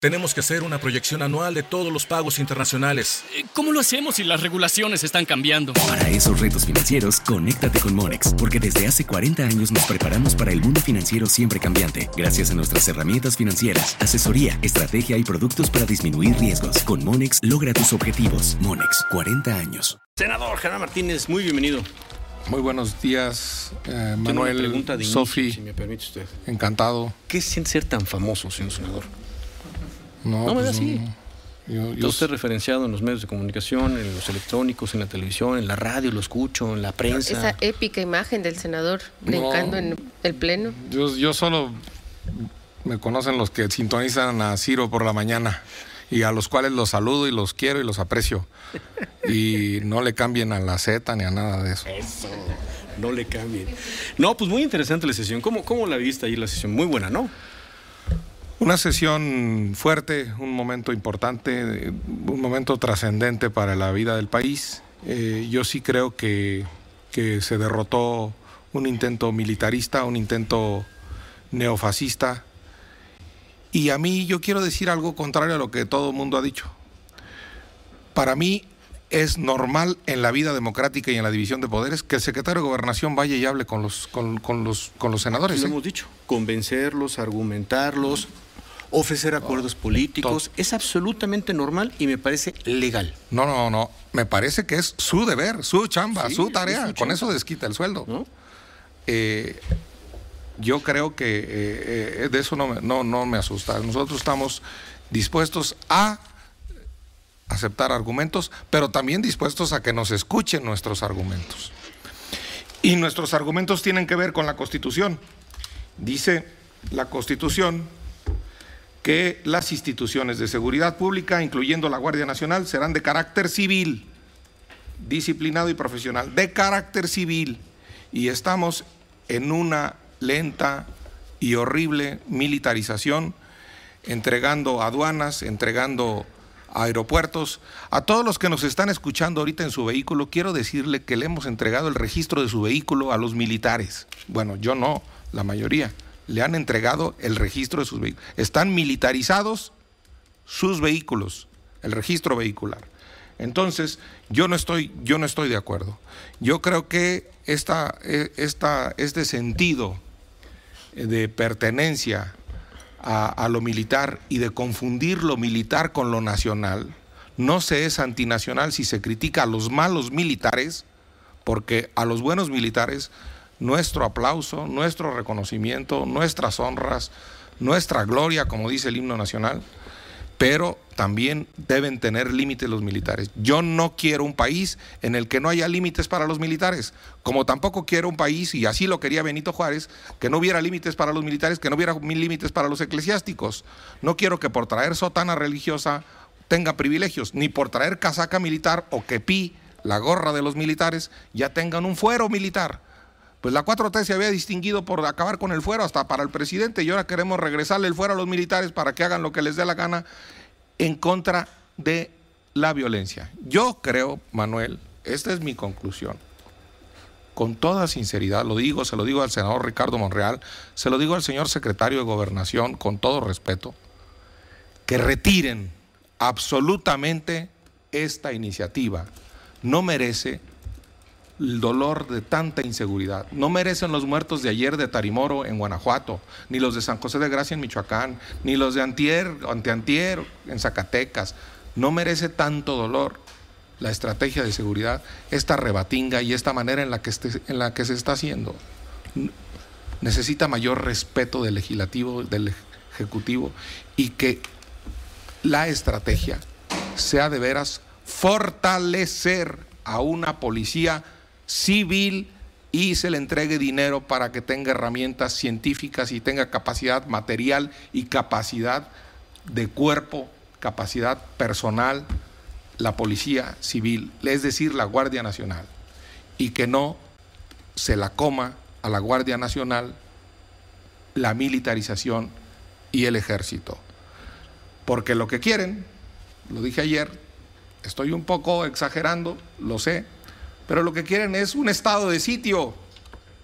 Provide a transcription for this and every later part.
Tenemos que hacer una proyección anual de todos los pagos internacionales. ¿Cómo lo hacemos si las regulaciones están cambiando? Para esos retos financieros, conéctate con Monex, porque desde hace 40 años nos preparamos para el mundo financiero siempre cambiante, gracias a nuestras herramientas financieras, asesoría, estrategia y productos para disminuir riesgos. Con Monex, logra tus objetivos. Monex, 40 años. Senador Germán Martínez, muy bienvenido. Muy buenos días, Manuel, Sofi. Si me permite usted. Encantado. ¿Qué siente ser tan famoso, señor senador? No me pues, da así. Yo Usted referenciado en los medios de comunicación, en los electrónicos, en la televisión, en la radio, lo escucho, en la prensa. Esa épica imagen del senador brincando en el pleno. Yo solo me conocen los que sintonizan a Ciro por la mañana y a los cuales los saludo y los quiero y los aprecio. Y no le cambien a la Z ni a nada de eso. Eso, no le cambien. No, pues muy interesante la sesión. ¿Cómo la viste ahí la sesión? Muy buena, ¿no? Una sesión fuerte, un momento importante, un momento trascendente para la vida del país. Yo sí creo que se derrotó un intento militarista, un intento neofascista. Y a mí yo quiero decir algo contrario a lo que todo el mundo ha dicho. Para mí es normal en la vida democrática y en la división de poderes que el secretario de Gobernación vaya y hable con los senadores. Lo hemos dicho, convencerlos, argumentarlos, ofrecer acuerdos políticos, es absolutamente normal y me parece legal. No, me parece que es su deber, su chamba, Sí, su tarea, su con chamba. eso desquita el sueldo. ¿No? Yo creo que de eso no me asusta. Nosotros estamos dispuestos a aceptar argumentos, pero también dispuestos a que nos escuchen nuestros argumentos. Y nuestros argumentos tienen que ver con la Constitución. Dice la Constitución que las instituciones de seguridad pública, incluyendo la Guardia Nacional, serán de carácter civil, disciplinado y profesional, de carácter civil. Y estamos en una lenta y horrible militarización, entregando aduanas, entregando aeropuertos. A todos los que nos están escuchando ahorita en su vehículo, quiero decirle que le hemos entregado el registro de su vehículo a los militares. Bueno, yo no, la mayoría. Le han entregado el registro de sus vehículos. Están militarizados sus vehículos, el registro vehicular. Entonces, yo no estoy de acuerdo. Yo creo que este sentido de pertenencia a lo militar y de confundir lo militar con lo nacional, no se es antinacional si se critica a los malos militares, porque a los buenos militares nuestro aplauso, nuestro reconocimiento, nuestras honras, nuestra gloria, como dice el himno nacional, pero también deben tener límites los militares. Yo no quiero un país en el que no haya límites para los militares, como tampoco quiero un país, y así lo quería Benito Juárez, que no hubiera límites para los militares, que no hubiera límites para los eclesiásticos. No quiero que por traer sotana religiosa tenga privilegios, ni por traer casaca militar o kepi, la gorra de los militares, ya tengan un fuero militar. Pues la 4T se había distinguido por acabar con el fuero hasta para el presidente, y ahora queremos regresarle el fuero a los militares para que hagan lo que les dé la gana en contra de la violencia. Yo creo, Manuel, esta es mi conclusión, con toda sinceridad, se lo digo al senador Ricardo Monreal, se lo digo al señor secretario de Gobernación, con todo respeto, que retiren absolutamente esta iniciativa. No merece el dolor de tanta inseguridad. No merecen los muertos de ayer de Tarimoro en Guanajuato, ni los de San José de Gracia en Michoacán, ni los de anteantier en Zacatecas. No merece tanto dolor la estrategia de seguridad, esta rebatinga y esta manera en la que se está haciendo. Necesita mayor respeto del legislativo, del ejecutivo, y que la estrategia sea de veras fortalecer a una policía civil y se le entregue dinero para que tenga herramientas científicas y tenga capacidad material y capacidad de cuerpo, capacidad personal, la policía civil, es decir, la Guardia Nacional, y que no se la coma a la Guardia Nacional la militarización y el ejército. Porque lo que quieren, lo dije ayer, estoy un poco exagerando, lo sé, pero lo que quieren es un estado de sitio.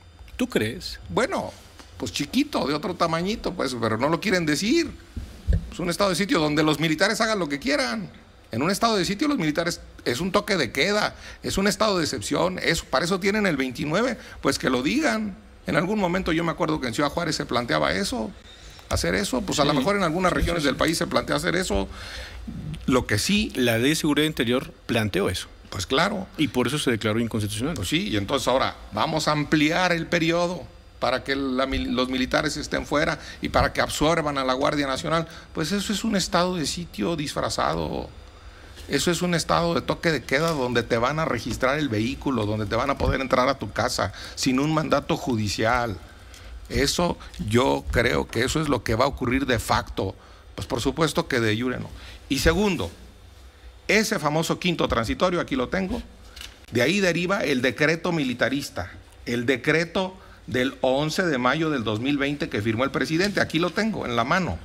¿Tú crees? Bueno, pues chiquito, de otro tamañito, pues, pero no lo quieren decir. Es un estado de sitio donde los militares hagan lo que quieran. En un estado de sitio los militares es un toque de queda, es un estado de excepción, para eso tienen el 29, pues que lo digan. En algún momento yo me acuerdo que en Ciudad Juárez se planteaba eso, hacer eso, pues a lo mejor en algunas regiones del país se plantea hacer eso. Lo que sí... La Ley de Seguridad Interior planteó eso. Pues claro. Y por eso se declaró inconstitucional. Pues sí, y entonces ahora vamos a ampliar el periodo para que los militares estén fuera y para que absorban a la Guardia Nacional. Pues eso es un estado de sitio disfrazado. Eso es un estado de toque de queda donde te van a registrar el vehículo, donde te van a poder entrar a tu casa sin un mandato judicial. Eso yo creo que eso es lo que va a ocurrir de facto. Pues por supuesto que de jure no. Y segundo, ese famoso quinto transitorio, aquí lo tengo, de ahí deriva el decreto militarista, el decreto del 11 de mayo del 2020 que firmó el presidente, aquí lo tengo en la mano.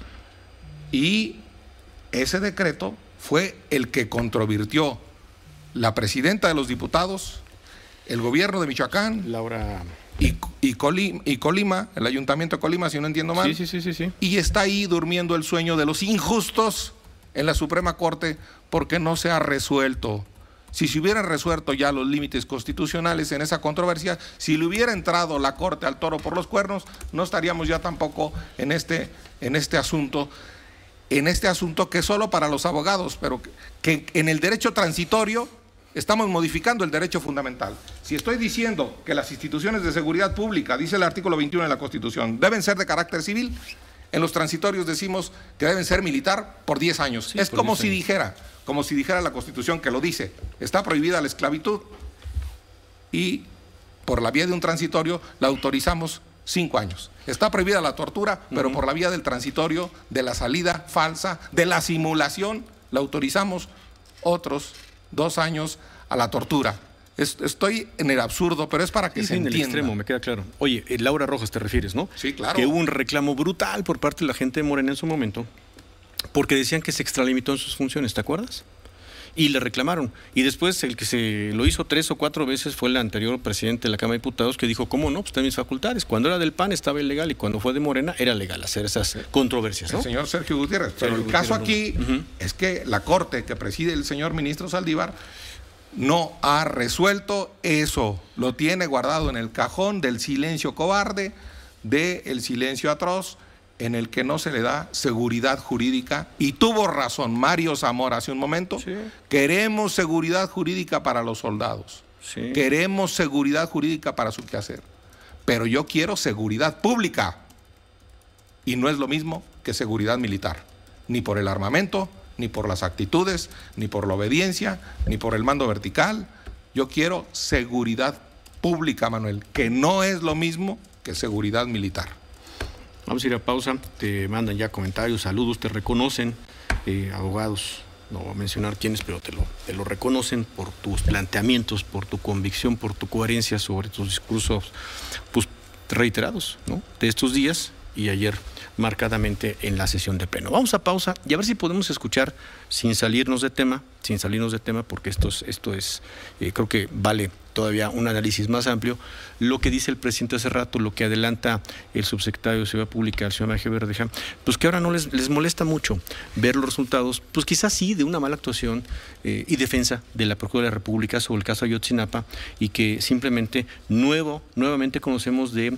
Y ese decreto fue el que controvirtió la presidenta de los diputados, el gobierno de Michoacán, Laura... y Colima, el ayuntamiento de Colima, si no entiendo mal. Sí. Y está ahí durmiendo el sueño de los injustos en la Suprema Corte porque no se ha resuelto. Si se hubieran resuelto ya los límites constitucionales en esa controversia, si le hubiera entrado la Corte al toro por los cuernos, no estaríamos ya tampoco en este asunto que es solo para los abogados, pero que en el derecho transitorio estamos modificando el derecho fundamental. Si estoy diciendo que las instituciones de seguridad pública, dice el artículo 21 de la Constitución, deben ser de carácter civil, en los transitorios decimos que deben ser militar por 10 años. Sí, es como si dijera la Constitución que lo dice, está prohibida la esclavitud y por la vía de un transitorio la autorizamos 5 años. Está prohibida la tortura, pero por la vía del transitorio, de la salida falsa, de la simulación, la autorizamos otros 2 años a la tortura. Estoy en el absurdo, pero es para que se entienda. En el extremo, me queda claro. Oye, Laura Rojas te refieres, ¿no? Sí, claro. Que hubo un reclamo brutal por parte de la gente de Morena en su momento, porque decían que se extralimitó en sus funciones, ¿te acuerdas? Y le reclamaron. Y después el que se lo hizo 3 o 4 veces fue el anterior presidente de la Cámara de Diputados, que dijo, ¿cómo no? Pues están mis facultades. Cuando era del PAN estaba ilegal y cuando fue de Morena era legal hacer esas controversias, ¿no? El señor Sergio Gutiérrez. Pero el caso aquí es que la Corte que preside el señor ministro Saldívar no ha resuelto eso. Lo tiene guardado en el cajón del silencio cobarde, del silencio atroz, en el que no se le da seguridad jurídica. Y tuvo razón Mario Zamora hace un momento. Sí. Queremos seguridad jurídica para los soldados. Sí. Queremos seguridad jurídica para su quehacer. Pero yo quiero seguridad pública. Y no es lo mismo que seguridad militar. Ni por el armamento, ni por las actitudes, ni por la obediencia, ni por el mando vertical. Yo quiero seguridad pública, Manuel, que no es lo mismo que seguridad militar. Vamos a ir a pausa, te mandan ya comentarios, saludos, te reconocen, abogados, no voy a mencionar quiénes, pero te lo reconocen por tus planteamientos, por tu convicción, por tu coherencia sobre tus discursos pues, reiterados, ¿no? De estos días y ayer marcadamente en la sesión de pleno. Vamos a pausa y a ver si podemos escuchar sin salirnos de tema, porque esto es creo que vale todavía un análisis más amplio, lo que dice el presidente hace rato, lo que adelanta el subsecretario de Seguridad Pública, el señor Maje Verdeja, pues que ahora no les molesta mucho ver los resultados, pues quizás sí, de una mala actuación y defensa de la Procuraduría de la República sobre el caso Ayotzinapa, y que simplemente nuevamente conocemos de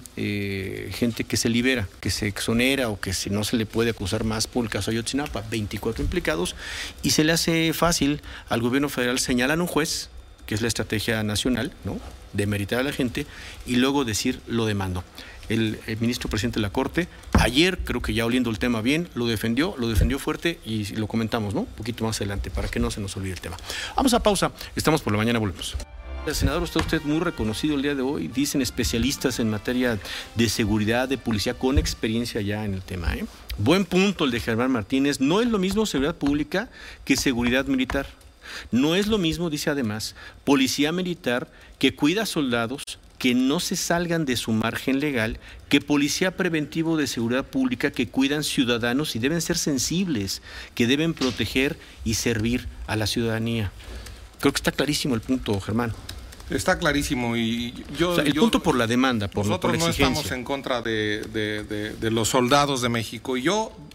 gente que se libera, que se exonera o que si no se le puede acusar más por el caso Ayotzinapa, 24 implicados, y se le hace fácil al gobierno federal señalar a un juez, que es la estrategia nacional, ¿no?, de meritar a la gente, y luego decir lo demando. El ministro presidente de la Corte, ayer, creo que ya oliendo el tema bien, lo defendió fuerte y lo comentamos, ¿no?, un poquito más adelante, para que no se nos olvide el tema. Vamos a pausa, estamos por la mañana, volvemos. Senador, está usted muy reconocido el día de hoy, dicen especialistas en materia de seguridad, de policía, con experiencia ya en el tema, ¿eh? Buen punto el de Germán Martínez, no es lo mismo seguridad pública que seguridad militar. No es lo mismo, dice además, policía militar que cuida soldados que no se salgan de su margen legal, que policía preventivo de seguridad pública que cuidan ciudadanos y deben ser sensibles, que deben proteger y servir a la ciudadanía. Creo que está clarísimo el punto, Germán. Está clarísimo y el punto por la demanda, por la exigencia. Nosotros no estamos en contra de los soldados de México. Y yo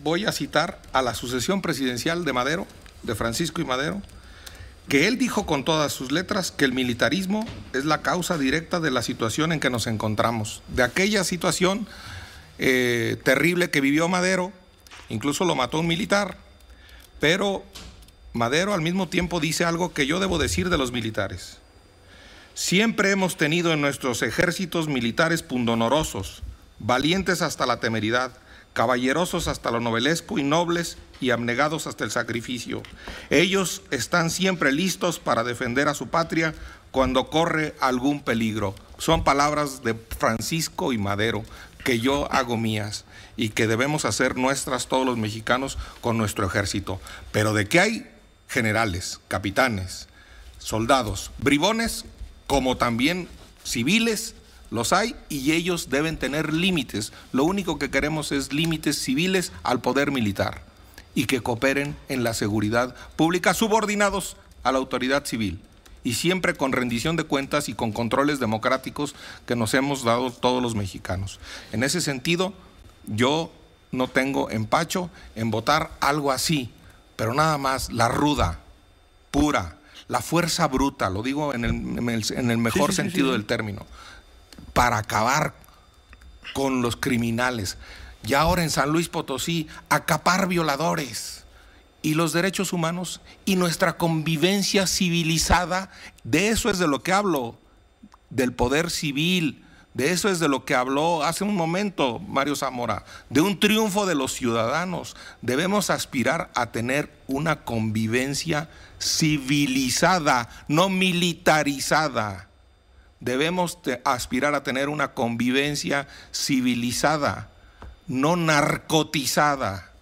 voy a citar a la sucesión presidencial de Madero, de Francisco I. Madero, que él dijo con todas sus letras que el militarismo es la causa directa de la situación en que nos encontramos, de aquella situación terrible que vivió Madero. Incluso lo mató un militar, pero Madero al mismo tiempo dice algo que yo debo decir de los militares. Siempre hemos tenido en nuestros ejércitos militares pundonorosos, valientes hasta la temeridad, caballerosos hasta lo novelesco y nobles y abnegados hasta el sacrificio. Ellos están siempre listos para defender a su patria cuando corre algún peligro. Son palabras de Francisco I. Madero que yo hago mías y que debemos hacer nuestras todos los mexicanos con nuestro ejército. Pero de que hay generales, capitanes, soldados, bribones, como también civiles, los hay, y ellos deben tener límites. Lo único que queremos es límites civiles al poder militar y que cooperen en la seguridad pública subordinados a la autoridad civil y siempre con rendición de cuentas y con controles democráticos que nos hemos dado todos los mexicanos. En ese sentido, yo no tengo empacho en votar algo así, pero nada más la ruda, pura, la fuerza bruta, lo digo en el mejor sentido del término, para acabar con los criminales. Y ahora en San Luis Potosí, acapar violadores y los derechos humanos y nuestra convivencia civilizada. De eso es de lo que hablo, del poder civil. De eso es de lo que habló hace un momento Mario Zamora, de un triunfo de los ciudadanos. Debemos aspirar a tener una convivencia civilizada, no militarizada. Debemos aspirar a tener una convivencia civilizada, no narcotizada,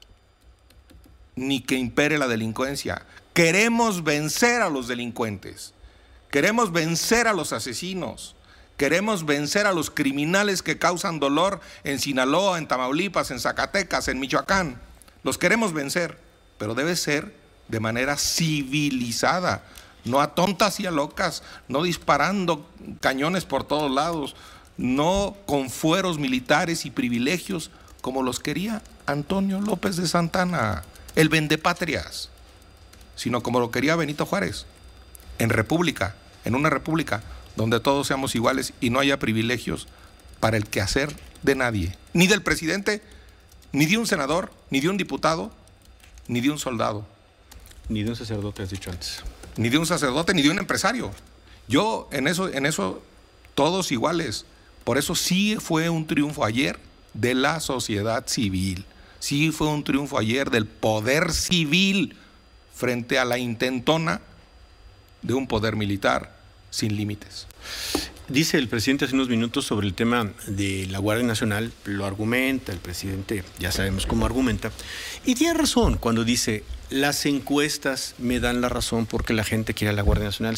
ni que impere la delincuencia. Queremos vencer a los delincuentes, queremos vencer a los asesinos, queremos vencer a los criminales que causan dolor en Sinaloa, en Tamaulipas, en Zacatecas, en Michoacán. Los queremos vencer, pero debe ser de manera civilizada, no a tontas y a locas, no disparando cañones por todos lados, no con fueros militares y privilegios como los quería Antonio López de Santana, el vendepatrias, sino como lo quería Benito Juárez, en república, en una república donde todos seamos iguales y no haya privilegios para el quehacer de nadie, ni del presidente, ni de un senador, ni de un diputado, ni de un soldado. Ni de un sacerdote, has dicho antes. Ni de un sacerdote, ni de un empresario. Yo, en eso, todos iguales. Por eso sí fue un triunfo ayer de la sociedad civil. Sí fue un triunfo ayer del poder civil frente a la intentona de un poder militar sin límites. Dice el presidente hace unos minutos sobre el tema de la Guardia Nacional, lo argumenta, el presidente ya sabemos cómo argumenta, y tiene razón cuando dice, las encuestas me dan la razón porque la gente quiere a la Guardia Nacional.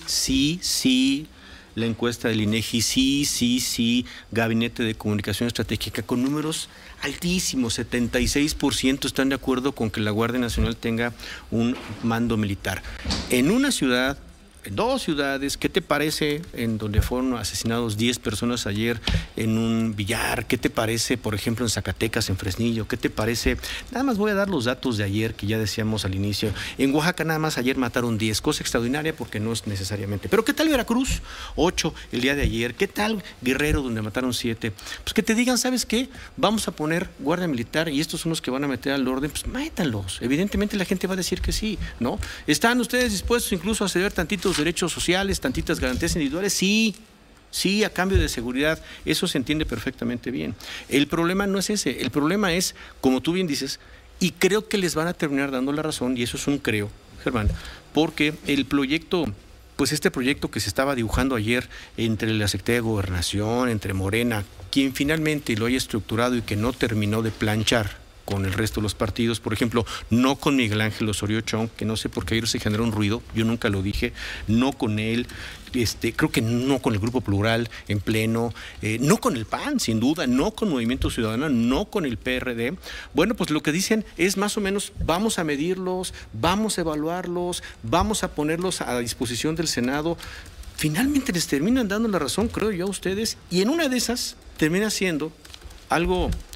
Sí, la encuesta del INEGI, sí, Gabinete de Comunicación Estratégica, con números altísimos, 76% están de acuerdo con que la Guardia Nacional tenga un mando militar. En una ciudad, en dos ciudades, ¿qué te parece en donde fueron asesinados 10 personas ayer en un billar? ¿Qué te parece, por ejemplo, en Zacatecas, en Fresnillo? ¿Qué te parece? Nada más voy a dar los datos de ayer que ya decíamos al inicio. En Oaxaca nada más ayer mataron 10, cosa extraordinaria porque no es necesariamente. Pero ¿qué tal Veracruz? 8 el día de ayer. ¿Qué tal Guerrero, donde mataron 7? Pues que te digan, ¿sabes qué? Vamos a poner guardia militar y estos son los que van a meter al orden. Pues métanlos. Evidentemente la gente va a decir que sí, ¿no? ¿Están ustedes dispuestos incluso a ceder tantitos derechos sociales, tantitas garantías individuales? Sí, a cambio de seguridad. Eso se entiende perfectamente bien. El problema no es ese. El problema es, como tú bien dices, y creo que les van a terminar dando la razón, y eso es un creo, Germán, porque el proyecto, pues este proyecto que se estaba dibujando ayer entre la Secretaría de Gobernación, entre Morena, quien finalmente lo haya estructurado y que no terminó de planchar con el resto de los partidos, por ejemplo, no con Miguel Ángel Osorio Chong, que no sé por qué ayer se generó un ruido, yo nunca lo dije, no con él, creo que no con el Grupo Plural en pleno, no con el PAN, sin duda, no con Movimiento Ciudadano, no con el PRD. Bueno, pues lo que dicen es más o menos, vamos a medirlos, vamos a evaluarlos, vamos a ponerlos a disposición del Senado. Finalmente les terminan dando la razón, creo yo, a ustedes, y en una de esas termina siendo algo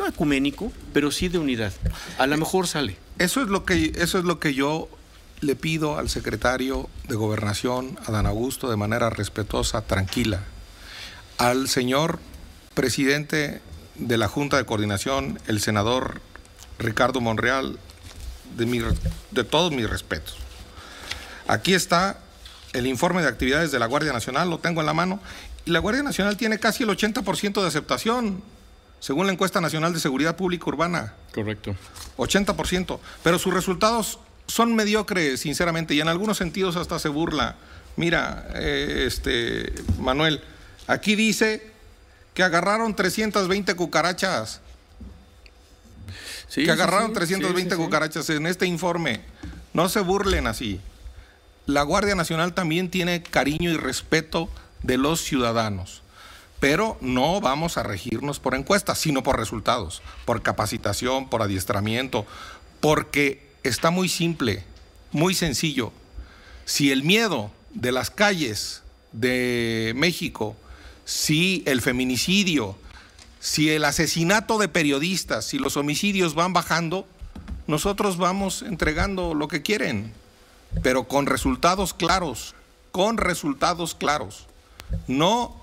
no ecuménico, pero sí de unidad. A lo mejor sale. Eso es lo que yo le pido al secretario de Gobernación, Adán Augusto, de manera respetuosa, tranquila. Al señor presidente de la Junta de Coordinación, el senador Ricardo Monreal, de todos mis respetos. Aquí está el informe de actividades de la Guardia Nacional, lo tengo en la mano, y la Guardia Nacional tiene casi el 80% de aceptación, según la encuesta nacional de seguridad pública urbana. Correcto. 80%, pero sus resultados son mediocres, sinceramente, y en algunos sentidos hasta se burla. Mira, Manuel, aquí dice que agarraron 320 cucarachas. Sí, que agarraron sí, 320 cucarachas en este informe. No se burlen así. La Guardia Nacional también tiene cariño y respeto de los ciudadanos, pero no vamos a regirnos por encuestas, sino por resultados, por capacitación, por adiestramiento, porque está muy simple, muy sencillo. Si el miedo de las calles de México, si el feminicidio, si el asesinato de periodistas, si los homicidios van bajando, nosotros vamos entregando lo que quieren, pero con resultados claros, no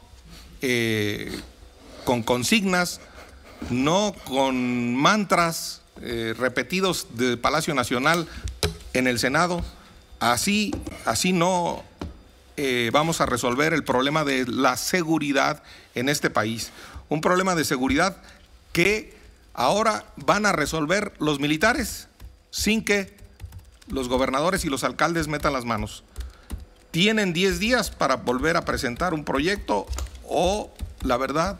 con consignas, no con mantras repetidos del Palacio Nacional en el Senado. Así no vamos a resolver el problema de la seguridad en este país. Un problema de seguridad que ahora van a resolver los militares sin que los gobernadores y los alcaldes metan las manos. Tienen 10 días para volver a presentar un proyecto o, la verdad,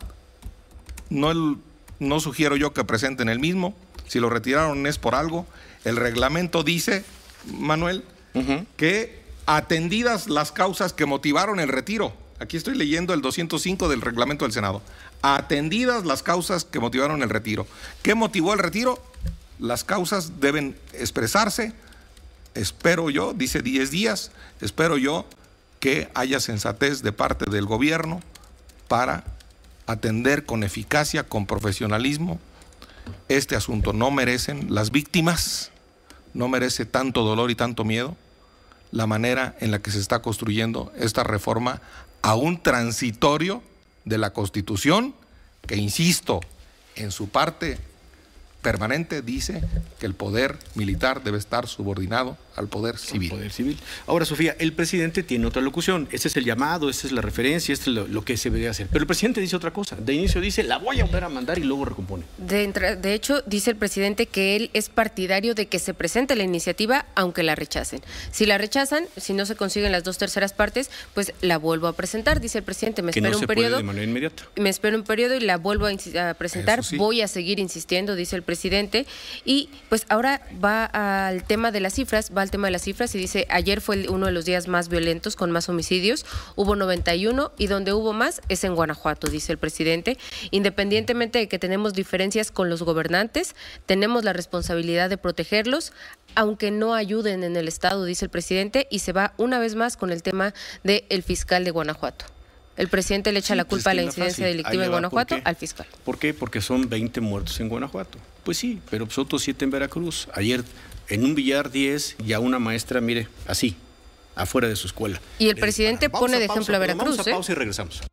no sugiero yo que presenten el mismo. Si lo retiraron es por algo. El reglamento dice, Manuel, que atendidas las causas que motivaron el retiro. Aquí estoy leyendo el 205 del reglamento del Senado. Atendidas las causas que motivaron el retiro. ¿Qué motivó el retiro? Las causas deben expresarse. Espero yo, dice 10 días, espero yo que haya sensatez de parte del gobierno para atender con eficacia, con profesionalismo este asunto. No merecen las víctimas, no merece tanto dolor y tanto miedo la manera en la que se está construyendo esta reforma a un transitorio de la Constitución que, insisto, en su parte permanente dice que el poder militar debe estar subordinado al poder civil. Ahora, Sofía, el presidente tiene otra locución. Ese es el llamado, esa es la referencia, esto es lo que se debería hacer. Pero el presidente dice otra cosa. De inicio dice, la voy a volver a mandar y luego recompone. De hecho, dice el presidente que él es partidario de que se presente la iniciativa aunque la rechacen. Si la rechazan, si no se consiguen las 2/3 partes, pues la vuelvo a presentar, dice el presidente. Me espero un periodo de manera inmediata. Me espero un periodo y la vuelvo a presentar. Sí. Voy a seguir insistiendo, dice el presidente. Y pues ahora va al tema de las cifras, y dice, ayer fue uno de los días más violentos, con más homicidios, hubo 91 y donde hubo más es en Guanajuato, dice el presidente. Independientemente de que tenemos diferencias con los gobernantes, tenemos la responsabilidad de protegerlos, aunque no ayuden en el Estado, dice el presidente, y se va una vez más con el tema del fiscal de Guanajuato. El presidente le echa la culpa a la incidencia delictiva en Guanajuato al fiscal. ¿Por qué? Porque son 20 muertos en Guanajuato. Pues sí, pero otros 7 en Veracruz. Ayer en un billar 10 y a una maestra, mire, así, afuera de su escuela. Y el presidente pone de ejemplo a Veracruz. Vamos a pausa y regresamos.